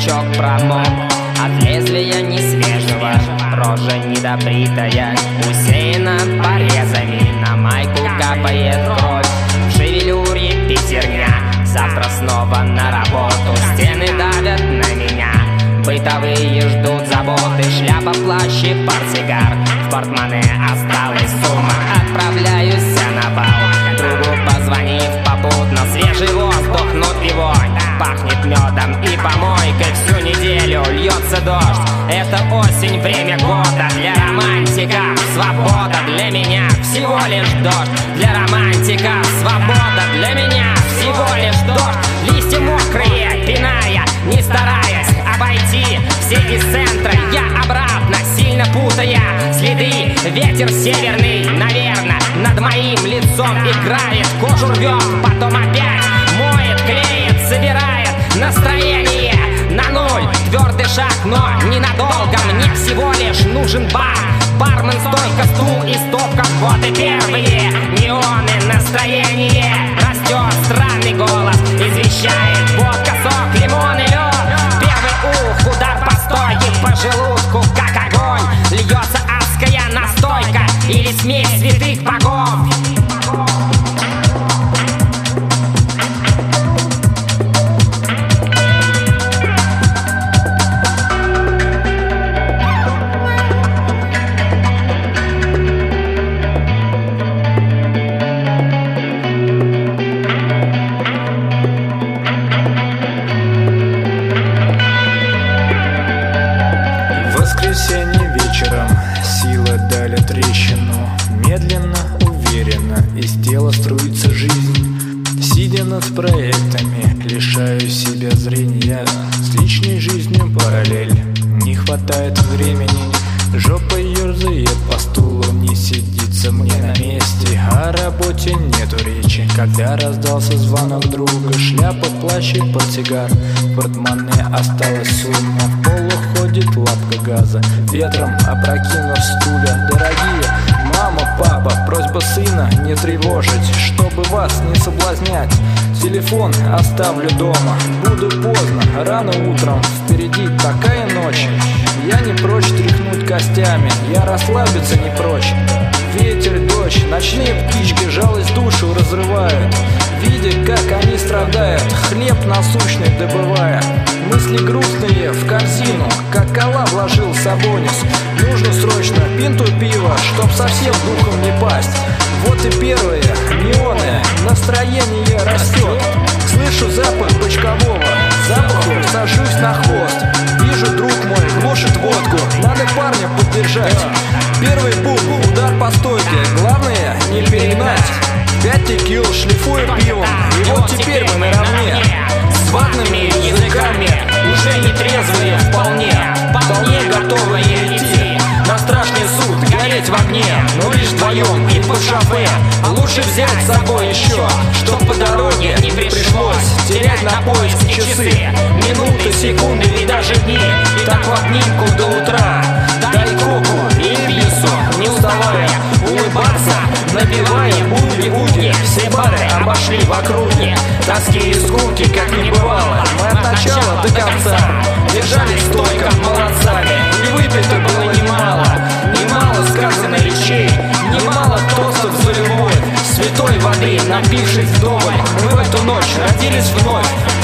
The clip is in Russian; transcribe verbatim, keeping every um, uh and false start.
язычок промок от лезвия несвежего, рожа недобритая, усеяна порезами, на майку капает кровь, в шевелюре пятерня. Завтра снова на работу, стены давят на меня, бытовые ждут заботы, шляпа, плащ и портсигар. В портмоне осталась сумма, отправляюсь на бал, другу позвонив попутно, свежий воздух, внутри вонь, пахнет медом и помойкой, всю неделю льется дождь. Это осень, время года для романтиков, свобода для меня всего лишь дождь. Для романтиков свобода для меня всего лишь дождь. Листья мокрые, пиная, не стараясь обойти все из центра, я обратно, сильно путая следы. Ветер северный, наверное, над моим лицом играет, кожу рвет, потом опять моет, клеит, собирает настроение на нуль. Твердый шаг, но ненадолго, мне всего лишь нужен бар. Бармен, стойка, стул и стопка, вот и первые неоны. Настроение растет, странный голос извещает: водка, сок, лимон и лед. Первый ух, удар по стойке, по желудку, как огонь. Льется адская настойка или смесь святых богов. Воскресенье вечером силы дали трещину, медленно, уверенно из тела струится жизнь. Сидя над проектами, лишаю себя зрения, с личной жизнью параллель. Не хватает времени, жопа ерзает по стулу, не сидится мне на месте. О работе нету речи, когда раздался звонок друга. Шляпа, плащ и портсигар, в портмоне осталась сумма. В полу ходит лапка газа, ветром опрокинув стулья. Дорогие мама, папа, просьба сына не тревожить, чтобы вас не соблазнять. Телефон оставлю дома, буду поздно, рано утром, впереди такая ночь. Я не прочь тряхнуть костями, я расслабиться не прочь. Ветер, дождь, ночные птички жалость душу разрывают, видя, как они страдают, хлеб насущный добывая. Мысли грустные в корзину, как кола вложил Сабонис. Нужно срочно пинту пива, чтоб совсем духом не пасть. Вот и первые неоны, настроение растет. Слышу запах бочкового, запаху сажусь на хвост. Вижу, друг мой глушит водку, надо парня поддержать. Первый бум, удар по стойке, главное не перегнать. Пять текил, шлифую пивом, и вот теперь мы наравне. С ватными языками, уже не трезвые вполне, вполне готовые идти на страшный суд, гореть в огне, но лишь вдвоем и под шофе. Лучше взять с собой еще, чтоб по дороге не пришлось терять на поиск часы, минуты, секунды и даже дни. И так в обнимку до утра, дай коку и пису, не уставая улыбаться, набивая буги-буги. Все бары обошли в округе, тоски и скуки как не бывало. Мы от начала до конца держались стойко молодцами, и выпито было немало, немало сказано речей, немало тостов за любовь. Святой воды, напившись вдоволь, мы в эту ночь родились вновь.